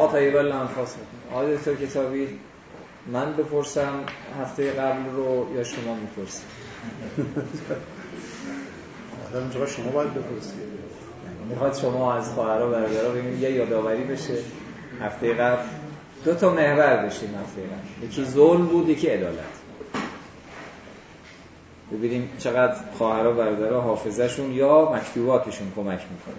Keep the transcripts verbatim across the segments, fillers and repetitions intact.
طیبا لانفاسکم. آقای دکتر کتابی، من بپرسم هفته قبل رو یا شما میپرسید؟ حالا اینجا شما باید بپرسید. میخواد شما از خواهرها و برادرها ببینید یه یادآوری بشه. هفته قبل دو تا محور داشتیم. هفته قبل یکی ظلم بود، یکی عدالت. ببینیم چقدر خواهرها و برادرها حافظه‌شون یا مکتوباتشون کمک میکنه.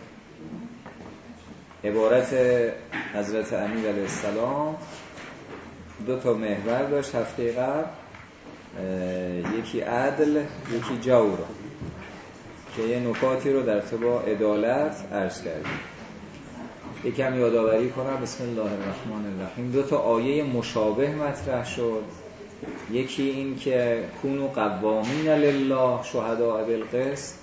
عبارت حضرت امیر علیه السلام دو تا محور داشت هفته قبل، یکی عدل یکی جور، که یه نکاتی رو در ارتباط عدالت عرض کردیم. یکم یادآوری کنم. بسم الله الرحمن الرحیم. دو تا آیه مشابه مطرح شد. یکی این که کونوا قوامین لله شهداء بالقسط،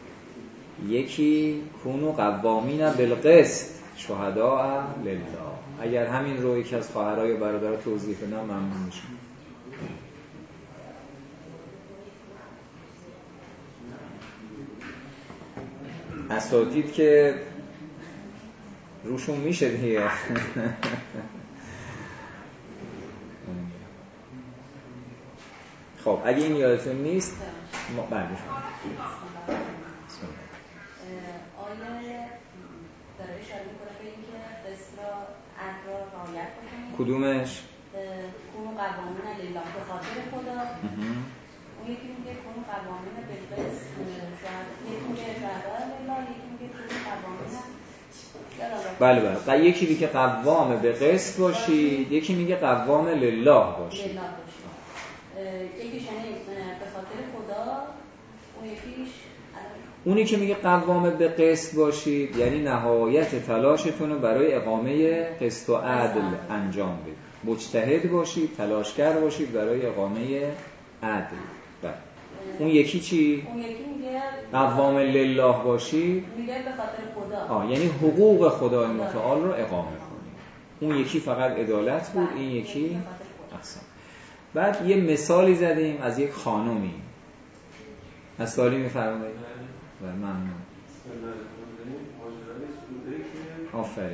یکی کونوا قوامین بالقسط شهداء لله. اگر همین رو یکی از خواهرای و برادرها توضیح بدن ممنون میشم. اساتید که روشون میشه دیگه. خب اگه این یادتون نیست ما بعدش آیه داره اشاره میکنه به اینکه قسط را عدل را رعایت بکنید. کدومش؟ کونوا قوامین لله به خاطر خدا. اون یکی میگه کونوا قوامین بالقسط شهداء، یکی میگه شهداء لله، یکی میگه کونوا قوامین. بله بله. یکی میگه قوام به قسط باشید، یکی میگه قوام لله باشید. لله باشید. یکیش یعنی به خاطر خدا، اون یکیش اونی که میگه قوام به قسط باشید یعنی نهایت تلاشتون رو برای اقامه قسط و عدل انجام بدید. مجتهد باشید، تلاشگر باشید برای اقامه عدل. بله. اون یکی چی؟ اون یکی میگه قوام لله باشید، میگه به خاطر خدا. آه یعنی حقوق خدای متعال رو اقامه کنید. اون یکی فقط عدالت بود، این یکی احسن. بعد یه مثالی زدیم از یک خانومی. از سوالی میفرمایید؟ بله ممنون. آفرین.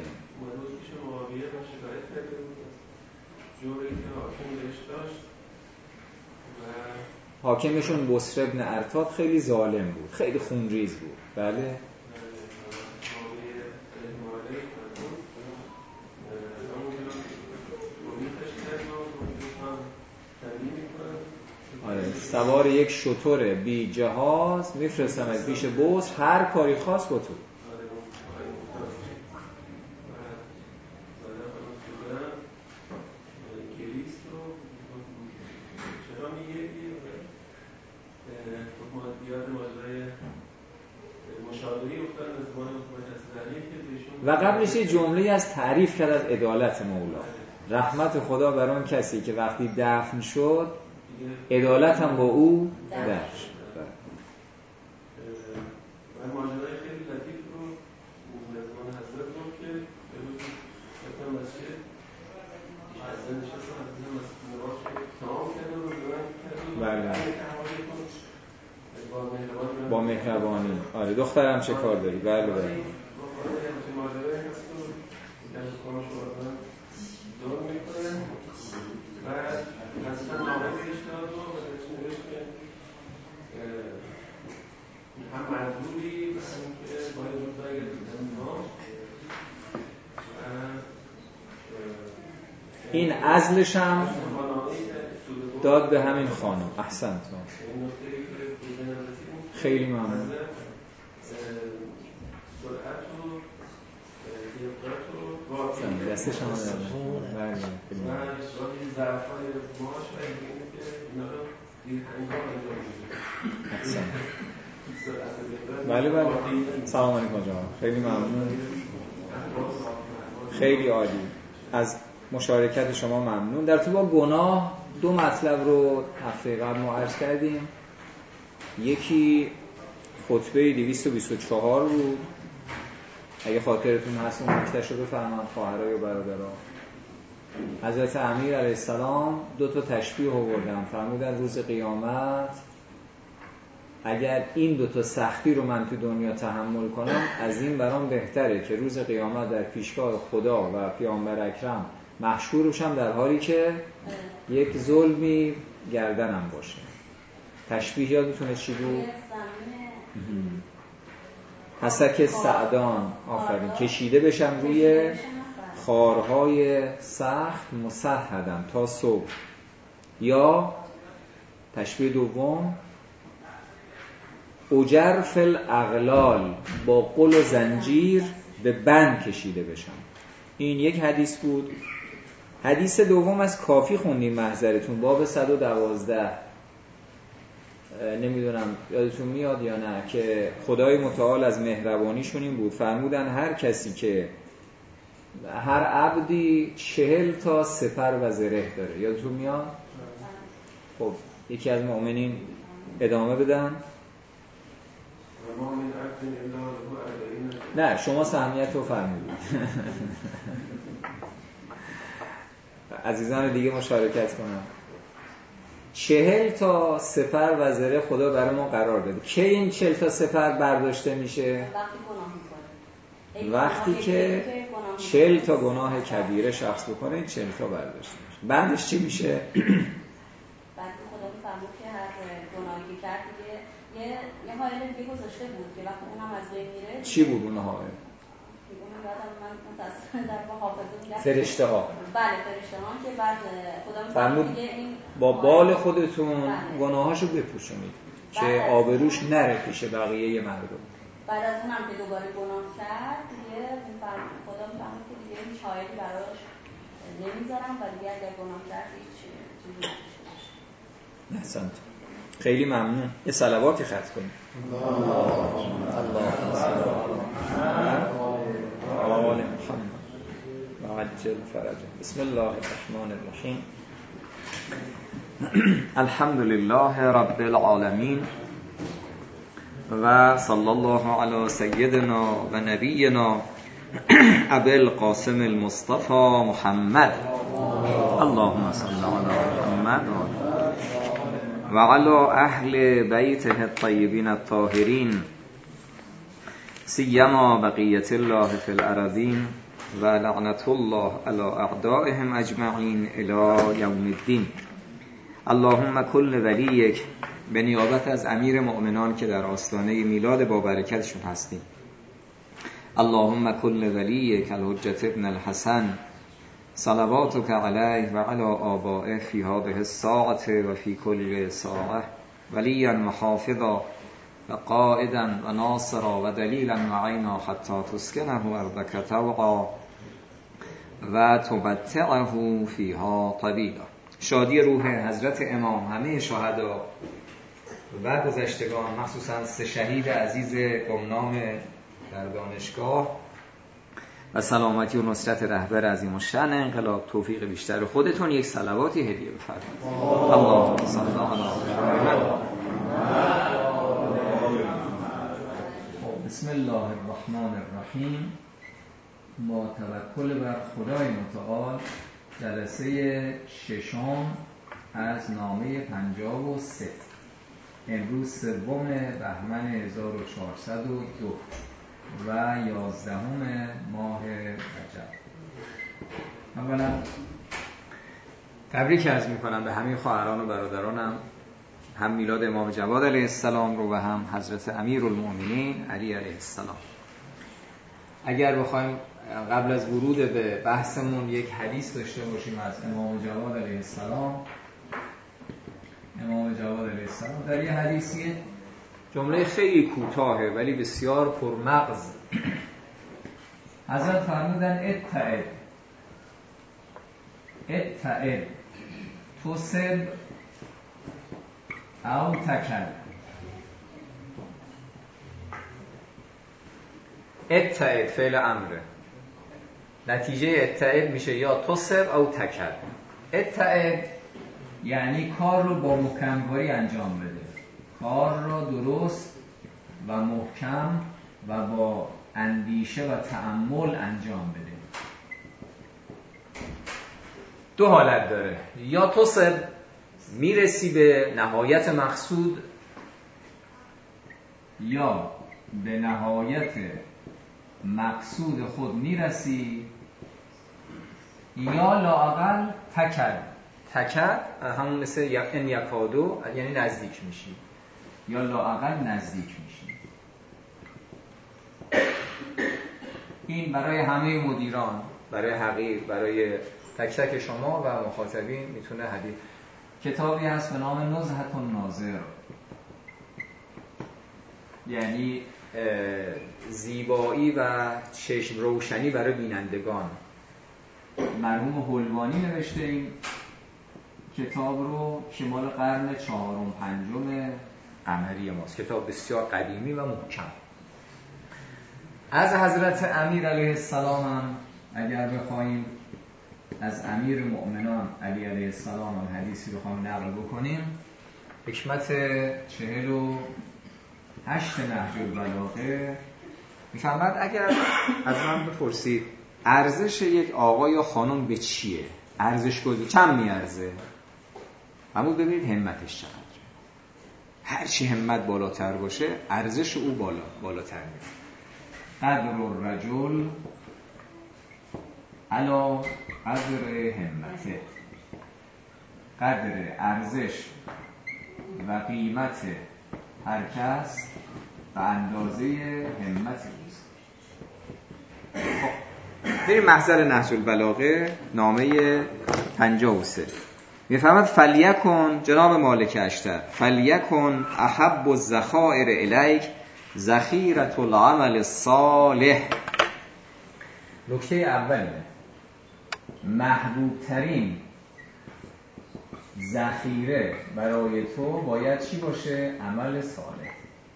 حاکمشون بصر ابن ارتاد خیلی ظالم بود، خیلی خونریز بود. بله. آره سوار یک شتر بی جهاز میفرستم از پیش بصر، هر کاری خواست با تو. و قبلش یه جمله از تعریف کرد از عدالت مولا. رحمت خدا بر اون کسی که وقتی دفن شد عدالت هم با او در شد. و ماجرای خیلی لطیف رو از زمان حضرت رو که بکنم مسجد حضرت نشستم از این نماز تمام کرده رو بیان کرده بله با مهربانی. آره دخترم چه کار داری؟ بله بله ماجرای هست رو در کنش بردن دور میکنه و حضرت نامه پیش داد و نوشت که هم مجبوری و هم که باید روزایی گرفتن ما. این عزلش هم داد به همین خانم. احسنت. خیلی ممنون. دستش هم دارم. بله بله. سلام علیکم جناب. خیلی ممنون. خیلی عالی. از مشارکت شما ممنون. در تو با گناه دو مطلب رو هفته قبل ما عرض کردیم. یکی خطبه دویست و بیست و چهار بود. اگه خاطرتون هست اون نکته‌اش رو بفرمایید خواهرای و برادران. حضرت امیر علیه السلام دو تا تشبیه آوردن. فرمودن روز قیامت اگر این دوتا سختی رو من تو دنیا تحمل کنم، از این برام بهتره که روز قیامت در پیشگاه خدا و پیامبر اکرم محشور بشم در حالی که یک ظلمی گردنم باشه. تشبیه یادتونه چی بود؟ حسک سعدان، آفرین، کشیده بشم روی خارهای سخت مسهدم تا صبح. یا تشبیه دوم، اجر فی الاغلال، با قل و زنجیر به بند کشیده بشم. این یک حدیث بود. حدیث دوم از کافی خوندیم محضرتون، باب صد و دوازده، نمیدونم یادتون میاد یا نه، که خدای متعال از مهربانیشون این بود فرمودن هر کسی که هر عبدی چهل تا سپر و زره داره. یادتون میاد؟ خب یکی از مؤمنین ادامه بدن. نه شما سهمیت رو فرمودید. عزیزان دیگه مشارکت کنم. چهل تا سپر و زره خدا برای ما قرار داده. کی این چهل تا سپر برداشته میشه؟ وقتی که چهل تا گناه کبیره شخص بکنه، این چهل تا برداشته میشه. بعدش چی میشه؟ بعد خدا میفرمود که هر گناهی کرد دیگه یه یه حائل دیگه گذاشته بود که وقتی اونم از بین میره. چی بود اون حائل؟ فرشته ها. بله فرشته ها که بعد خدا فرمود با بال خودتون گناهاشو بپوشونید که آبروش نره پیش بقیه مردم. بعد از اونم که دوباره گناه کرد دیگه خدا میفهمه که دیگه هیچ حائلی براش نمیذارم و دیگه اگر گناه کرد هیچ چیزی نمیشه. احسنت. خیلی ممنون. یه صلواتی ختم کنیم. اللهم صل علی آل محمد و عجل فرجه. بسم الله الرحمن الرحیم. الحمد لله رب العالمین و صلی الله علی سیدنا و نبینا ابی القاسم المصطفى محمد. اللهم صل علی محمد و علی اهل بیته الطیبین الطاهرین سیما بقیت الله فی الارضین و لعنت الله علی اعدائهم اجمعین الی یوم الدین. اللهم کل ولیک، به نیابت از امیر مؤمنان که در آستانه میلاد با برکتشون هستیم. اللهم کل ولیک الحجة ابن الحسن صلواتک علیه و علی آبائه فی هذه الساعة و فی کل ساعة ولیا و حافظا و قائدا و ناصرا و دلیلا و عینا حتی تسکنه ارضک طوعا و تمتعه فیها طویلا. شادی روح حضرت امام، همه شهدا و گذشتگان، مخصوصا سه شهید عزیز گمنام در دانشگاه، و سلامتی و نصرت رهبر عظیم الشأن انقلاب. توفیق بیشتر خودتون یک صلواتی هدیه بفرمایید. اللهم صل علی محمد. بسم الله الرحمن الرحیم. با توکل بر خدای متعال جلسه ششم از نامه پنجاه و سه، امروز سوم بهمن هزار و چهارصد و دو و یازدهم ماه رجب. اولا تبریک عرض میکنم به همه خواهران و برادرانم، هم میلاد امام جواد علیه السلام رو و هم حضرت امیرالمؤمنین علی علیه السلام. اگر بخوایم قبل از ورود به بحثمون یک حدیث داشته باشیم از امام جواد علیه السلام. امام جواد علیه السلام در یه حدیثی جمله خیلی کوتاهه ولی بسیار پرمغز، حضرت فرمودن اتعد اتعد تصب او تکل. اتعد فعل امره، نتیجه اتعد میشه یا تصب او تکل. اتعد یعنی کار رو با محکم‌کاری انجام بده، کار را درست و محکم و با اندیشه و تأمل انجام بده. دو حالت داره، یا تصب میرسی به نهایت مقصود یا به نهایت مقصود خود میرسی یا لااقل تکر تکر همون مثل ان یکادو یعنی نزدیک میشی یا لااقل نزدیک میشی. این برای همه مدیران، برای حقیر، برای تک تک شما و مخاطبین میتونه حدیث. کتابی هست به نام نزهة الناظر، یعنی زیبایی و چشم روشنی برای بینندگان. مرحوم حلوانی نوشته این کتاب رو که مال قرن چهارم پنجم قمری ماست. کتاب بسیار قدیمی و محکم. از حضرت امیر علیه السلام هم اگر بخوایم از امیر مؤمنان علی علیه السلام هم حدیثی رو خواهیم نقل بکنیم، حکمت چهل و هشت نهج البلاغه میفرماد اگر از من بپرسید ارزش یک آقا یا خانم به چیه؟ ارزش گذاری چند میارزه؟ اما ببینید همتش چقدر. هرچی همت بالاتر باشه ارزش او بالا بالاتر میره. قدر الرجل علی قدر همته، قدر ارزش و قیمت هر کس به اندازه همت اوست. خب بریم محضر نهج البلاغه نامه پنجاه و سه. میفهمد فلیکن جناب مالک اشتر فلیکن احب الذخائر الیک ذخیرة العمل الصالح. نکته اوله، محبوب ترین ذخیره برای تو باید چی باشه؟ عمل صالح.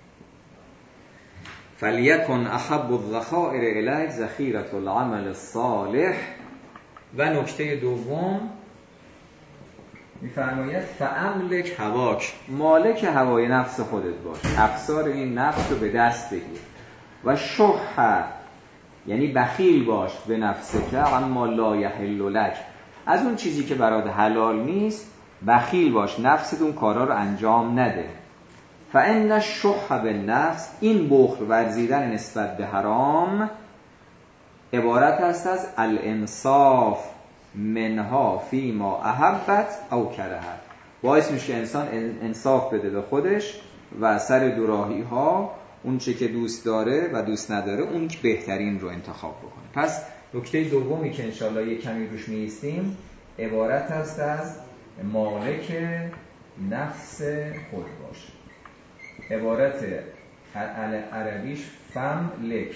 فلیکن احب الذخائر الیک ذخیرة العمل الصالح. و نکته دوم میفرماید فاملک هواک، مالک هوای نفس خودت باش، افسار این نفس رو به دست بگیر. و شح، یعنی بخیل باش به نفسک اما لا یحل لک، از اون چیزی که برات حلال نیست بخیل باش، نفست اون کارا رو انجام نده. فان الشح بالنفس، این بخل ورزیدن نسبت به حرام عبارت است از الانصاف منها فیما احبت او کرهت، باعث میشه انسان انصاف بده به خودش و سر دوراهی ها اون چه که دوست داره و دوست نداره اون که بهترین رو انتخاب بکنه. پس نکته دومی که انشالله یک کمی روش میستیم عبارت است از مالک نفس خود باش. عبارت عربیش فم لک،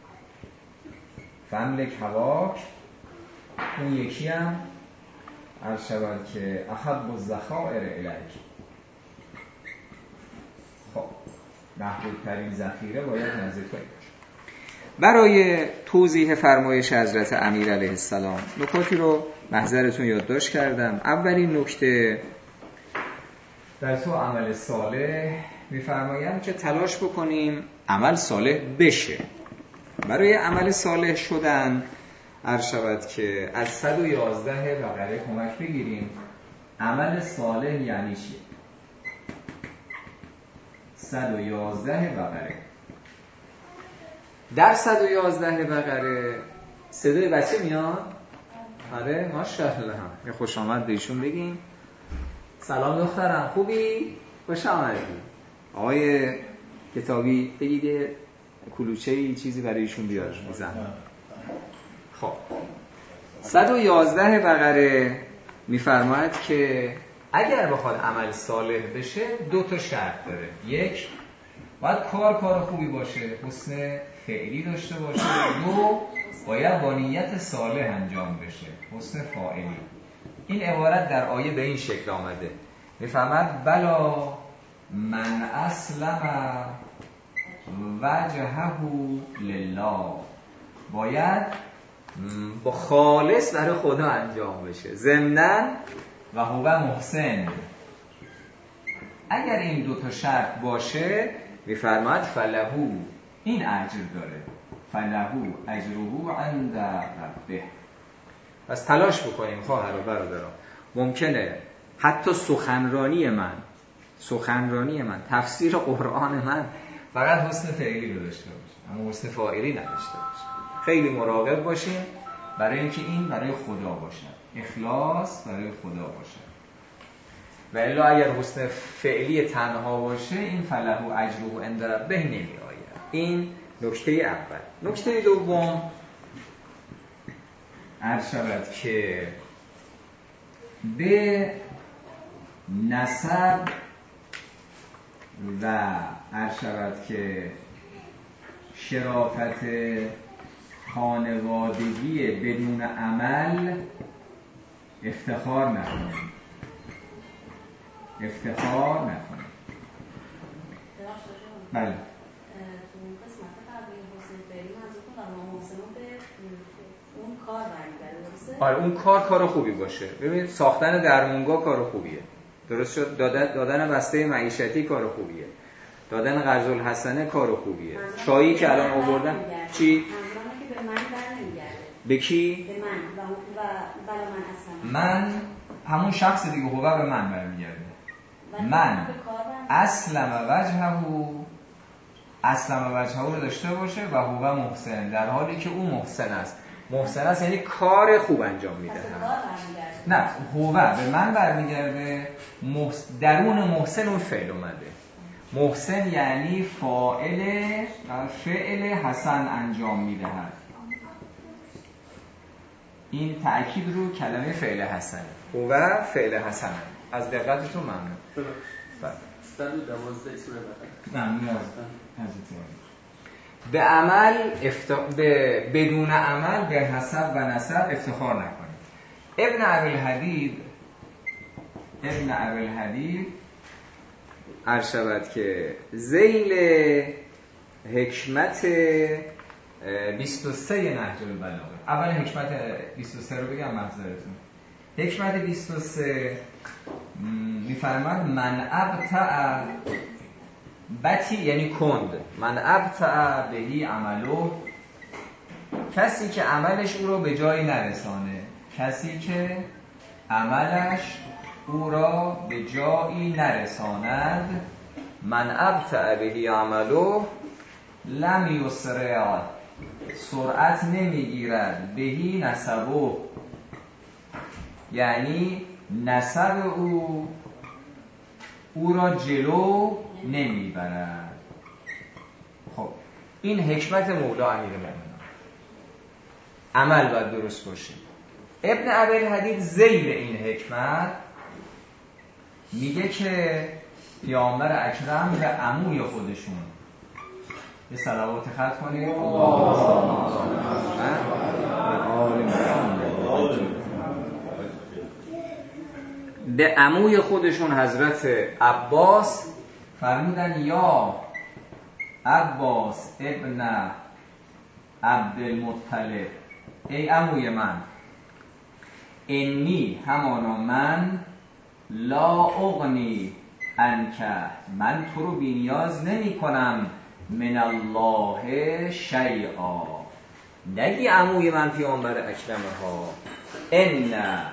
فم لک هواک. اون یکی هم عرض شود که احب الذخائر الیک. خب محبوب ترین ذخیره باید نزد تو. برای توضیح فرمایش حضرت امیر علیه السلام نکاتی رو محضرتون یادداشت کردم. اولین نکته در تو عمل صالح میفرمایم که تلاش بکنیم عمل صالح بشه. برای عمل صالح شدن عرض شود که از صد و یازده بقره کمک بگیریم. عمل صالح یعنی چی؟ صد و یازده بقره. در صد و یازده بقره صدای بچه میاد؟ آره ماشاءالله. یه خوش آمد بهشون بگیم. سلام دخترم، خوبی؟ خوش آمدی. آقای کتابی بگید کلوچه‌ای چیزی برای ایشون بیار میزن. خب صد و یازده بقره میفرماید که اگر بخواد عمل صالح بشه دو تا شرط داره. یک، باید کار کار خوبی باشه، حسن فعلی داشته باشه. دو، باید با نیت صالح انجام بشه، حسن فاعلی. این عبارت در آیه به این شکل آمده. میفرماید بلا من اسلم وجهه لله، باید با خالص برای خدا انجام بشه، ضمناً و هو محسن. اگر این دو تا شرط باشه میفرماید فلهو، این اجر داره، فلهو اجره عند ربه. پس تلاش بکنیم خواهر و برادران. ممکنه حتی سخنرانی من سخنرانی من تفسیر قرآن من فقط حسن فعلی رو داشته باشیم اما حسن فاعلی نداشته باشیم. خیلی مراقب باشیم برای اینکه این برای خدا باشه، اخلاص برای خدا باشه. و الا اگر حسن فعلی تنها باشه این فله اجره عند ربه نمی آید. این نکته اول. نکته دوم عرض شود که به نسب و عرض شود که شرافت خانوادگی بدون عمل افتخار نکنیم. افتخار نکنیم. بله. تو قسمت قبلی حسن فعلی منظورتون و محسنون به اون کار برمیگرده درسته؟ آره اون کار کار خوبی باشه. ببینید ساختن درمونگاه کار خوبیه. درست شد؟ دادن دادن بسته معیشتی کار خوبیه. دادن قرض الحسنه کار خوبیه. چایی که الان آوردن چی؟ منظورم که به من برنمیگرده. به کی؟ به من و و برای من اصلا. من همون شخص دیگه هو به من برمیگرده. من اسلم وجهه اسلم وجهه رو داشته باشه و هو محسن، در حالی که او محسن است. محسن است یعنی کار خوب انجام میده. نه هو به من برمیگرده، محس... درون محسن اون فعل اومده. محسن یعنی فاعل فعل حسن انجام میدهد. این تأکید رو کلمه فعل حسن هو فعل حسن. از دقتتون ممنون. بله. ممنون از به عمل افت... به بدون عمل به حسب و نسب افتخار نکنید. ابن ابوالحدید ابن ابوالحدید عرض شود که ذیل حکمت بیست و سه نهج البلاغه. اول حکمت بیست و سه رو بگم محضرتون. حکمت بیست و سه میفرماد من ابتع بتی یعنی کند، من ابتع بهی عملو، کسی که عملش او رو به جایی نرسانه، کسی که عملش او را به جایی نرساند. من ابتع بهی عملو لم یسرع، سرعت نمیگیرد، بهی نسبو یعنی نسب او او را جلو نمیبرد. خب این حکمت مولا امیرالمومنین. عمل باید درست باشه. ابن ابوالحدید ذیل این حکمت میگه که پیامبر اکرم به عموی خودشون یه صلوات خط کنید به عموی خودشون حضرت عباس فرمودن یا عباس ابن عبدالمطلب، ای عموی من، انی همانا من لا اغنی عنک، من تو رو بی‌نیاز نمی کنم، من الله شیئا، نگی عموی من پیامبر اکرمه ها، ان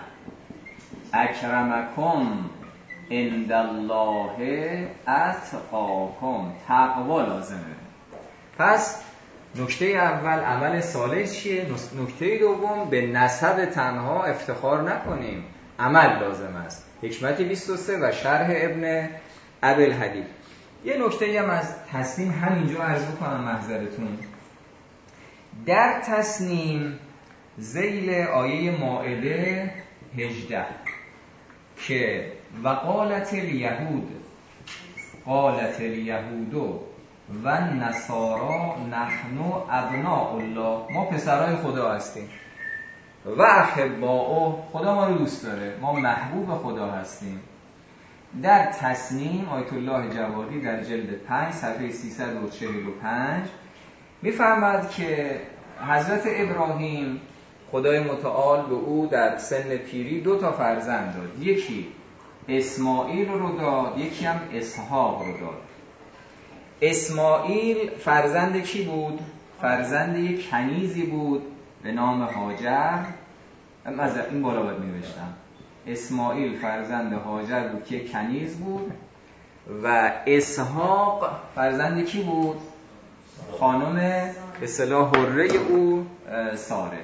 اکرمکم عند الله اتقاکم، تقوا لازمه. پس نکته اول عمل صالح چیه؟ نکته دوم به نسب تنها افتخار نکنیم، عمل لازم است. حکمت بیست و سه و شرح ابن ابوالحدید. یه نکته هم از تصنیم همینجا عرض کنم محضرتون. در تصنیم ذیل آیه مائده هجده که وقالت الیهود قالت الیهود و نصارا نحن ابناء الله، ما پسرای خدا هستیم، و احباؤه، خدا ما رو دوست داره، ما محبوب خدا هستیم. در تصنیم آیت الله جوادی در جلد پنج صفحه سیصد و چهل و پنج میفرماد که حضرت ابراهیم خدای متعال به او در سن پیری دو تا فرزند داد، یکی اسماعیل رو داد، یکی هم اسحاق رو داد. اسماعیل فرزند کی بود؟ فرزند یک کنیزی بود به نام هاجر. از این بالا باید می نوشتم. اسماعیل فرزند هاجر بود که کنیز بود و اسحاق فرزند کی بود؟ خانم به اصطلاح حره او ساره.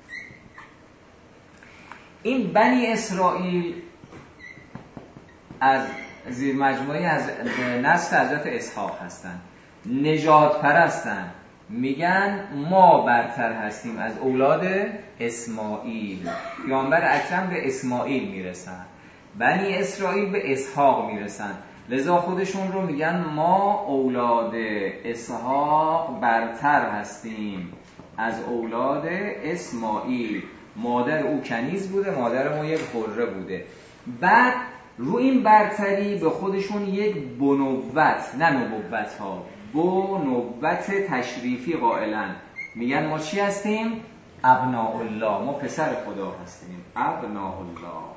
این بنی اسرائیل از زیر مجموعه از نسل حضرت اسحاق هستند، نژاد پرستن، میگن ما برتر هستیم از اولاد اسماعیل. پیامبر اکرم به اسماعیل میرسن، بنی اسرائیل به اسحاق میرسن، لذا خودشون رو میگن ما اولاد اسحاق برتر هستیم از اولاد اسماعیل. مادر او کنیز بوده، مادر ما یک حره بوده. بعد رو این برتری به خودشون یک بنوت، نه نبوت ها، بنوت تشریفی قائلن. میگن ما چی هستیم؟ ابناء الله، ما پسر خدا هستیم، ابناء الله.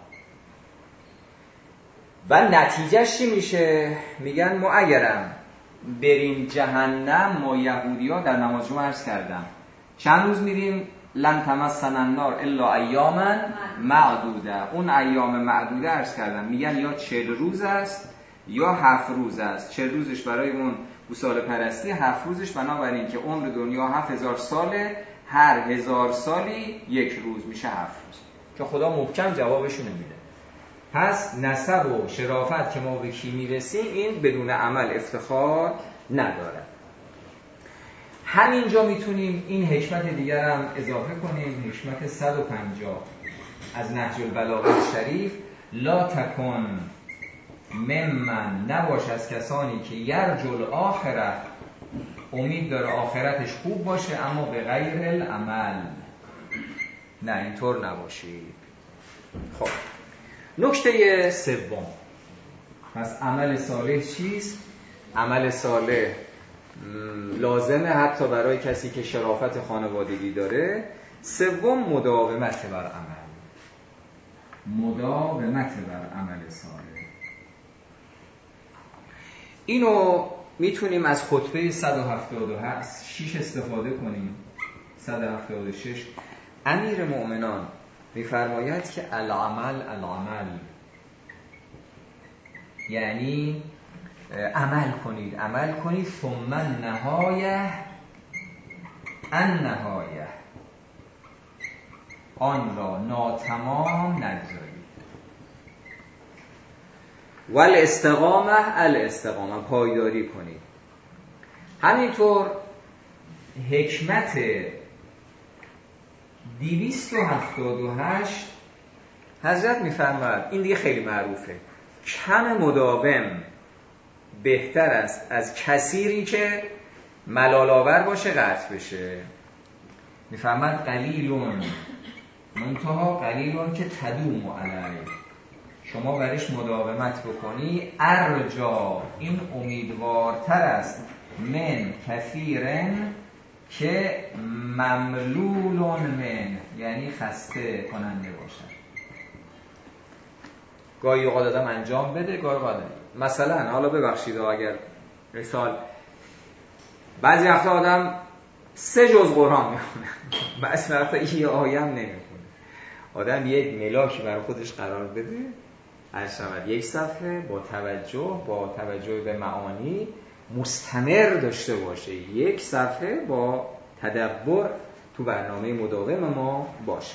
و نتیجهش چی میشه؟ میگن ما اگرم بریم جهنم، ما یهودی ها در نماز جمعه عرض کردم چند روز میریم؟ لن تمسنا النار الا ایاما معدوده. اون ایام معدوده عرض کردم میگن یا چهل روز است یا هفت روز است. چهل روزش برای اون گوساله پرستی، هفت روزش بنابراین که عمر دنیا هفت هزار ساله، هر هزار سالی یک روز میشه هفت روز، که خدا محکم جوابشو نمیده. پس نسب و شرافت که ما به کی میرسیم این بدون عمل افتخار نداره. همینجا میتونیم این حکمت دیگر هم اضافه کنیم، حکمت صد و پنجاه از نهج البلاغه شریف. لا تکن ممن، نباش از کسانی که یرجو الاخره، امید داره آخرتش خوب باشه اما به غیر العمل. نه اینطور نباشید. خب نکته سوم، پس عمل صالح چیست؟ عمل صالح لازمه حتی برای کسی که شرافت خانوادگی داره. سوم مداومت بر عمل، مداومت بر عمل صالح. اینو میتونیم از خطبه صد و هفتاد و شش استفاده کنیم. صد و هفتاد و شش امیر مؤمنان میفرماید که العمل العمل، یعنی عمل کنید عمل کنید ثم النهایه النهایه، آن را ناتمام نگذارید. والاستقامه الاستقامه، پایداری کنید. همینطور حکمت دویست و هفتاد و هشت حضرت میفرماید، این دیگه خیلی معروفه، کم مداوم بهتر است از کثیری که ملال آور باشه قطع بشه. میفرماید قلیلون منتها قلیلون که تدوم علیه، شما برش مداومت بکنی، ارجا، این امیدوارتر است، من کثیرن که مملولون من، یعنی خسته کننده باشد. گاهی اوقات آدم انجام بده، گاهی اوقات مثلا، حالا ببخشید اگر مثال بعضی وقتا آدم سه جز قرآن میخونه، بعضی وقتا یه آیه هم نمیخونه. آدم یک ملاکی برای خودش قرار بده، هر شود یک صفحه با توجه با توجه به معانی مستمر داشته باشه، یک صفحه با تدبر تو برنامه مداوم ما باشه.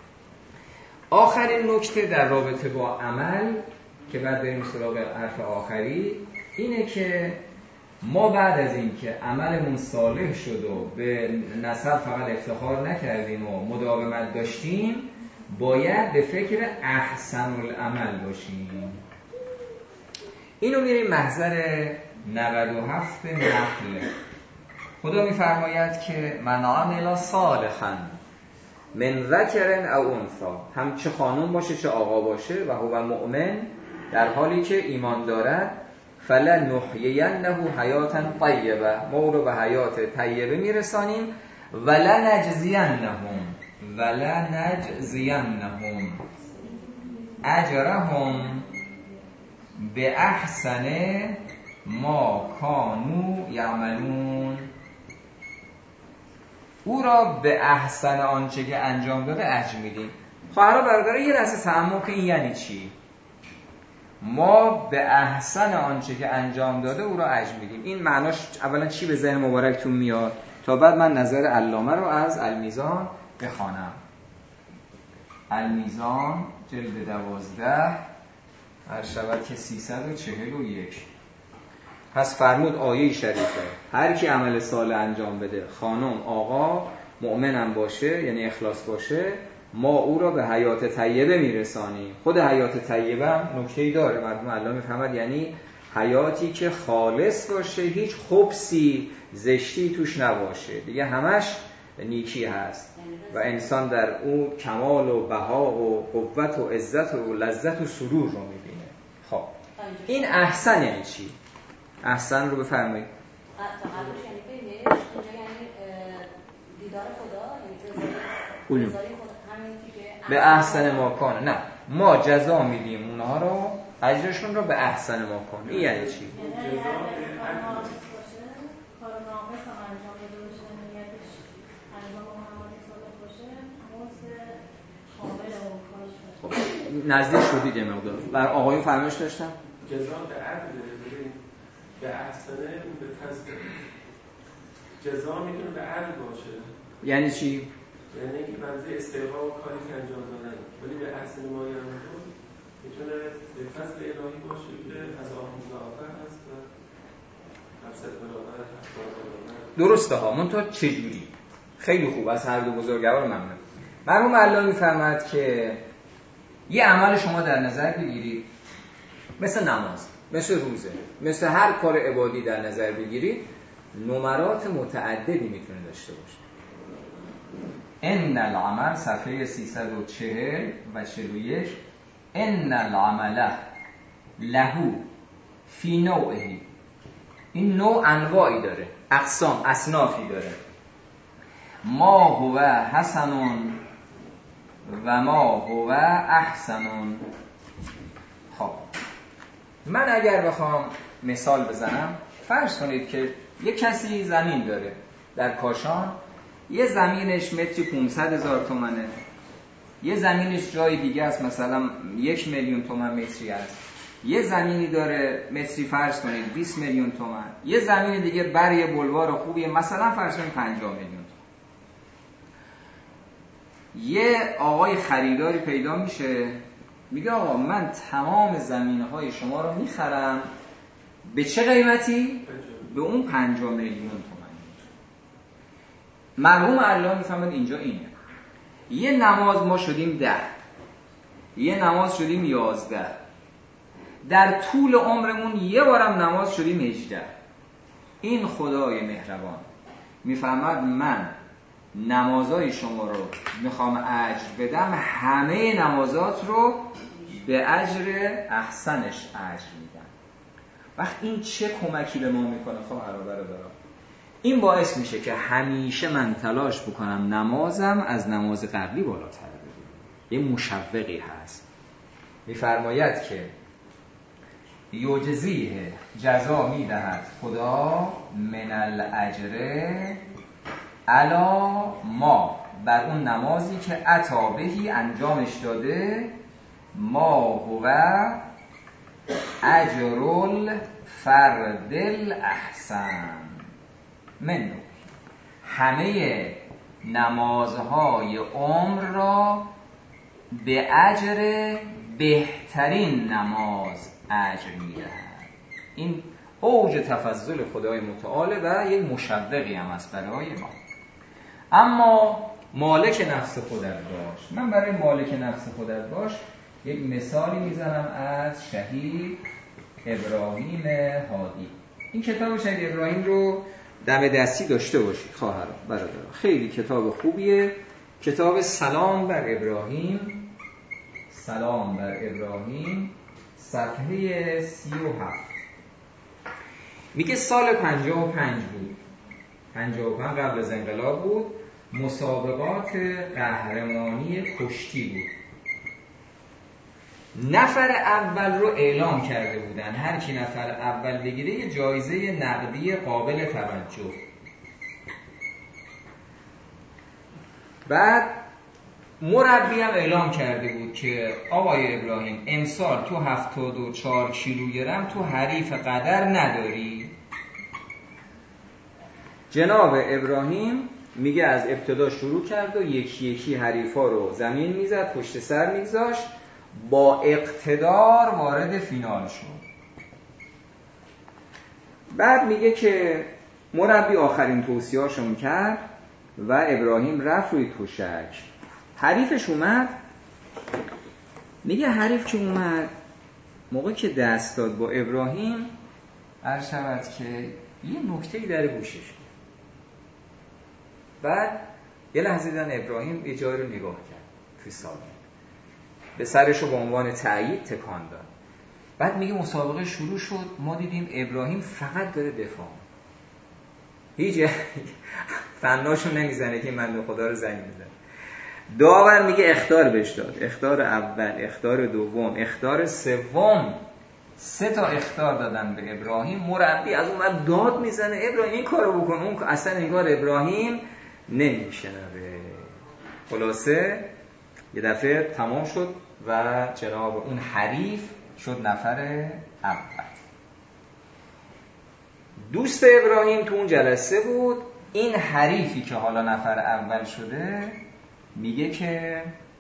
آخرین نکته در رابطه با عمل که بعد بریم سراغ حرف آخری، اینه که ما بعد از این که عملمون صالح شد و به نسب فقط افتخار نکردیم و مداومت داشتیم، باید به فکر احسن العمل باشیم. اینو میریم محضر نود و هفت نحل. خدا میفرماید که من عمل صالحا من ذکر او انثی، هم چه خانم باشه چه آقا باشه، و هو مؤمن، در حالی که ایمان دارد، فلنحیینه حیاتا طیبه، ما او رو به حیات طیبه میرسانیم، ولنجزینهم ولنجزینهم اجرهم به احسن ما کانوا یعملون، او را به احسن آنچه که انجام داده اجر میدیم. خواهرها برادرها یه لحظه تأمل کنید این یعنی چی؟ ما به احسن آنچه که انجام داده او را اجر میدیم. این معناش اولا چی به ذهن مبارکتون میاد تا بعد من نظر علامه رو از المیزان بخوانم. المیزان جلد دوازده هر شود که سیصد و چهل و یک. پس فرمود آیه شریفه هر کی عمل صالح انجام بده، خانم آقا مؤمنم باشه یعنی اخلاص باشه، ما او را به حیات طیبه میرسانیم. خود حیات طیبه هم نکته‌ای داره، مردم الله میفهمد، یعنی حیاتی که خالص باشه، هیچ خبثی زشتی توش نباشه، دیگه همش نیکی هست و انسان در او کمال و بها و قوت و عزت و لذت و سرور رو میبینه. خب این احسن یعنی چی؟ احسن رو بفرمایید. تا قبلش یعنی بهش اینجا یعنی دیدار خدا، یعنی رضای خدا، همین که به احسن ما کانه. نه ما جزا میدیم اونها رو، اجرشون رو به احسن ما کانه. این یعنی چی؟ نزدیک شدید یه مقدار. بر آقایون فرمایش داشتم؟ جزا به عدل، به احسنه به تصدیق. جزا میتونه به عدل باشه. یعنی چی؟ یعنی اینکه بنده استحقاق کاری که انجام دادن، ولی به احسن ما یعملون میتونه به فضل الهی باشه که از آخر مضاعفه هست و هفتصد برابر هفتاد برابر. درسته ها، من تو چجوری؟ خیلی خوب، از هر دو بزرگوار ممنون. مرحوم الله میفرماد که یه عمل شما در نظر بگیرید، مثل نماز، مثل روزه، مثل هر کار عبادی در نظر بگیرید، نمرات متعددی میتونه داشته باشه. ان العمل صفحه سیصد و چهل و چهل و یک، ان العمل لهو فی نوعه، این نوع انواعی داره، اقسام، اصنافی داره. ما هو حسنون و ما هو احسنون. خب من اگر بخوام مثال بزنم، فرض کنید که یک کسی زمین داره در کاشان، یه زمینش متری پانصد هزار تومنه، یه زمینش جای دیگه است مثلا یک میلیون تومن متری است، یه زمینی داره متری فرض کنید بیست میلیون تومن، یه زمین دیگه بر یه بلوار خوبیه مثلا فرض کنید پنجاه میلیون تومن. یه آقای خریداری پیدا میشه میگه آقا من تمام زمینهای شما رو میخرم، به چه قیمتی؟ به اون پنجاه میلیون تومن. مرحوم الله میفهمد اینجا اینه. یه نماز ما شدیم ده، یه نماز شدیم یازده، در طول عمرمون یه بارم نماز شدیم هجده. این خدای مهربان میفهمد من نمازهای شما رو میخوام اجر بدم، همه نمازات رو به اجر احسنش اجر میدم. وقت این چه کمکی به ما میکنه خواهرها برادران؟ این باعث میشه که همیشه من تلاش بکنم نمازم از نماز قبلی بالاتر بده. یه مشوقی هست. میفرماید که یجزیه، جزا میدهد خدا من الاجر علا ما، بر اون نمازی که عطا بهی انجامش داده، ما هو اجر فرد الاحسن منو، همه نمازهای عمر را به اجر بهترین نماز اجر میدهد. این اوج تفضل خدای متعال و یک مشوقی هم است برای ما. اما مالک نفس خودت باش. من برای مالک نفس خودت باش یک مثالی میزنم از شهید ابراهیم هادی. این کتاب شهید ابراهیم رو دم دستی داشته باشید خواهران برادران، خیلی کتاب خوبیه. کتاب سلام بر ابراهیم، سلام بر ابراهیم، صفحه سی و هفت. میگه سال پنجاه و پنج بود، پنجاه و پنج قبل از انقلاب بود، مسابقات قهرمانی کشتی بود. نفر اول رو اعلام کرده بودن، هر کی نفر اول بگیره یه جایزه نقدی قابل توجه. بعد مربی هم اعلام کرده بود که آقای ابراهیم امسال تو هفتاد و چهار کیلوگرم تو حریف قدر نداری. جناب ابراهیم میگه از ابتدا شروع کرد و یکی یکی حریفا رو زمین میزد، پشت سر میگذاشت، با اقتدار وارد فینال شد. بعد میگه که مربی آخرین توصیه‌اشو میکرد و ابراهیم رفت روی تشک. حریفش اومد، میگه حریف که اومد موقعی که دست داد با ابراهیم، عرض شود که یه نکته‌ای در گوشش بود. بعد یه لحظه دیدن ابراهیم یه جایی رو نگاه کرد توی سالن، به سرش رو به عنوان تأیید تکان داد. بعد میگه مسابقه شروع شد، ما دیدیم ابراهیم فقط داره دفاع، هیچ فناشو نمیزنه که من به خدا رو زنگ میزنه. داور میگه اخطار بهش داد، اخطار اول، اخطار دوم، اخطار سوم، سه تا اخطار دادن به ابراهیم. مربی از اون بعد داد میزنه ابراهیم این کارو بکن، اون اصلا انگار ابراهیم نمیشنوه. خلاصه یه دفعه تمام شد و جناب اون حریف شد نفر اول. دوست ابراهیم تو اون جلسه بود. این حریفی که حالا نفر اول شده میگه که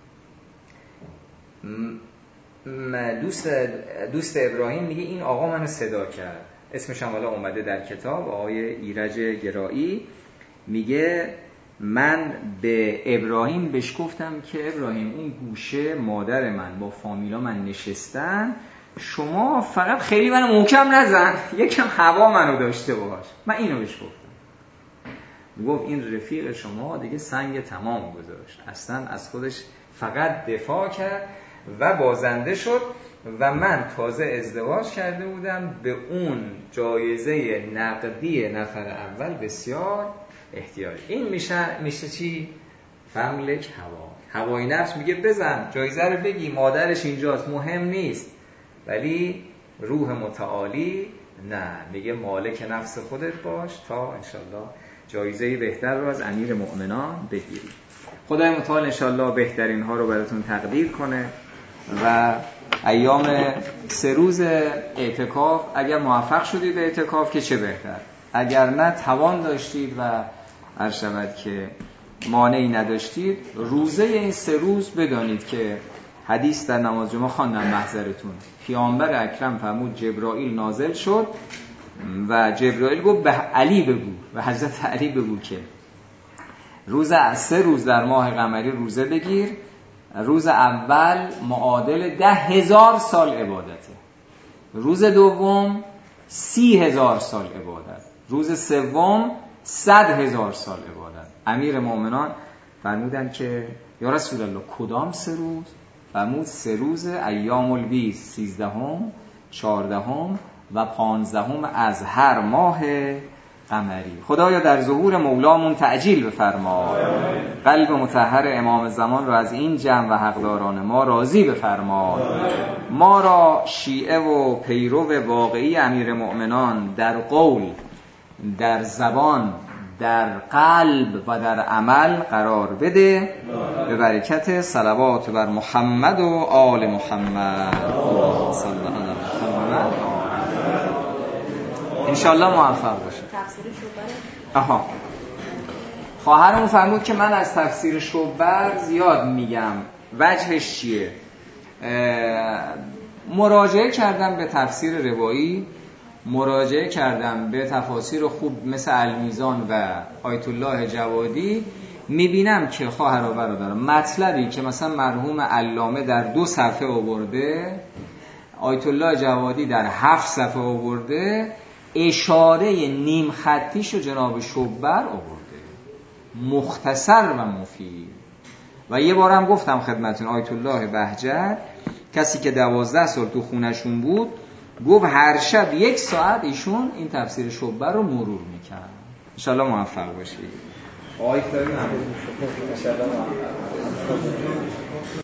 دوست دوست ابراهیم میگه این آقا منو صدا کرد، اسمش هم حالا اومده در کتاب، آقای ایرج گرایی. میگه من به ابراهیم بهش گفتم که ابراهیم اون گوشه مادر من با فامیلا من نشستن، شما فقط خیلی منو محکم نزن، یکم هوا منو داشته باش. من اینو بهش گفتم. گفت این رفیق شما دیگه سنگ تمام گذاشت، اصلا از خودش فقط دفاع کرد و بازنده شد و من تازه ازدواج کرده بودم، به اون جایزه نقدی نفر اول بسیار احتیاج. این میشه میشه چی؟ فملک هوا. هوای نفس میگه بزن جایزه رو بگی، مادرش اینجاست، مهم نیست، ولی روح متعالی نه، میگه مالک نفس خودت باش تا انشالله جایزه بهتر رو از امیر مؤمنان بگیری. خدای متعال انشالله بهترین ها رو براتون تقدیر کنه و ایام سه روز اعتکاف اگر موفق شدید به اعتکاف که چه بهتر، اگر نه توان داشتید و عرض شود که مانعی نداشتید، روزه این سه روز بدانید که حدیث در نماز جمعه خواندم محضرتون، پیامبر اکرم فرمود جبرائیل نازل شد و جبرائیل گفت به علی بگو، و حضرت علی بگو که روز سه روز در ماه قمری روزه بگیر، روز اول معادل ده هزار سال عبادته، روز دوم سی هزار سال عبادت، روز سوم صد هزار سال عبادت. امیر مومنان فرمودن که یا رسول الله کدام سه روز؟ فرمود سه روز ایام البیض، سیزدهم، چهاردهم و پانزدهم از هر ماه قمری. خدایا در ظهور مولامون تعجیل بفرما، قلب مطهر امام زمان را از این جمع و حقداران ما راضی بفرما، ما را شیعه و پیرو واقعی امیر مؤمنان در قول، در زبان، در قلب و در عمل قرار بده، به برکت صلوات بر محمد و آل محمد صلی الله علیه محمد. انشالله موفق باشه. آها، خواهرمون فرمود که من از تفسیر شوبر زیاد میگم، وجهش چیه؟ مراجعه کردم به تفسیر روایی، مراجعه کردم به تفاسیر خوب مثل المیزان و آیت الله جوادی، میبینم که خواهر و برادران مطلبی که مثلا مرحوم علامه در دو صفحه آورده، آیت الله جوادی در هفت صفحه آورده، اشاره نیم خطیشو جناب شوبر آورده، مختصر و مفید. و یه بارم گفتم خدمتون، آیت الله بهجت کسی که دوازده سال تو خونشون بود، گفت هر شب یک ساعت ایشون این تفسیر شوبر رو مرور میکرد. انشالله موفق باشید. آیت الله